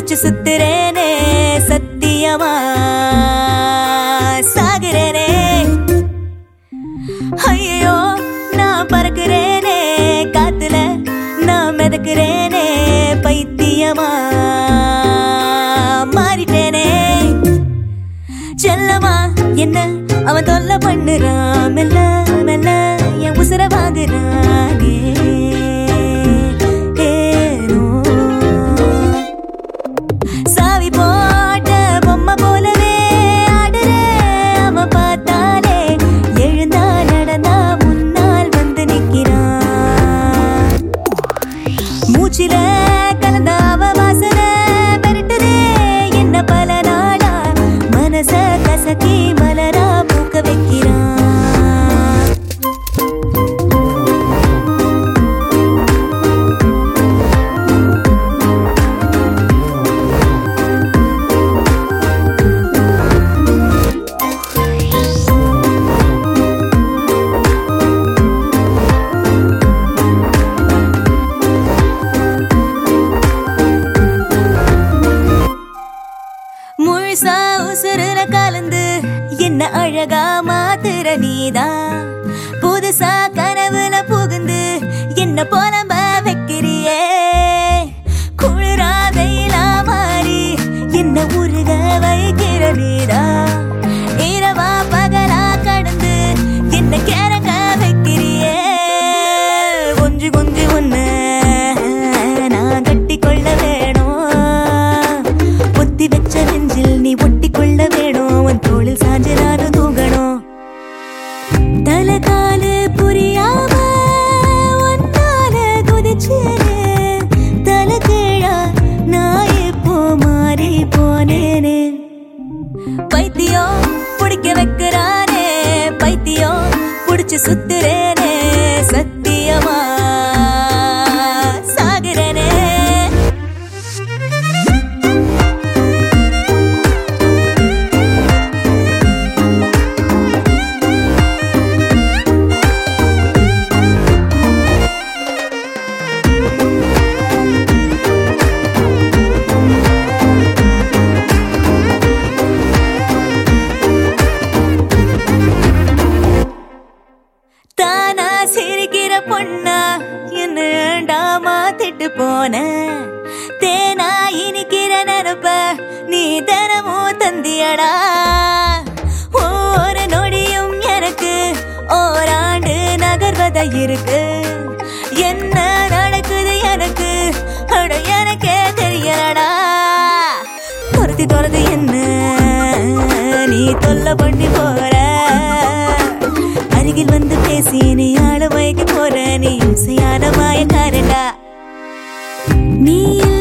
புடிச்சு சுத்துறேனே சத்தியமா சாகுறேனே ஐயோ நான் பறக்குறேனே காத்துல நான் மிதக்குறேனே பைத்தியமா மாறிட்டேனே செல்லமா என்ன அவன் தொல்லை பண்ணுறான் மெல்ல மெல்ல என் உசுர வாங்குறானே சாவி போட்ட பொம்மை போலவே ஆடுறே அவன் பார்த்தாலே எழுந்தா நடந்தா முன்னால் வந்து நிற்கிறான் மூச்சில கலந்த அவ வாசனை பெருட்டுதே என்ன பல நாளா மனச கசக்கி மலரா பூக்க வைக்கிறான் முழுசா உசுருல கலந்து என்ன அழகா மாத்துற நீதான் புதுசா கனவுல புகுந்து என்ன புலம்ப வைக்கிறியே குளிரா வெயிலா மாறி என்ன உருக வைக்கிற நீதான் இரவா பகலா கடந்து என்ன கிறங்க வைக்கிறியே கொஞ்சி கொஞ்சி ஒண்ணு நான் கட்டி கொள்ள வேணும் ஒத்தி வச்ச நெஞ்சில் நீ ஒட்டி கொள்ள வேணும் உன் தோளில் சாஞ்சு நானும் தூங்கணும் தலை காலு புரியாம ஒன்னால குதிச்சேனே தலை கீழா நான் இப்போ மாறி போனேனே பைத்தியம் பிடிக்க வைக்கிறானே பைத்தியம் பிடிச்சு சுத்துறேனே சத்தியமா சாகுறேனே தானா சிரிக்கிற பொண்ணா என்ன ஏண்டாமா திட்டு போன தேனா இனிக்கிற நினைப்ப நீ தினமும் தந்தியடா ஒவ்வொரு நொடியும் எனக்கு ஓராண்டு நகர்வத இருக்கு என்ன நடக்குது எனக்கு அட எனக்கே தெரியலடா துரத்தி துரத்தி என்ன நீ தொல்லை பண்ணி போற அருகில் வந்து பேசி நீ ஆள வைக்க போற நீ இசையான மாயக்காரடா நீ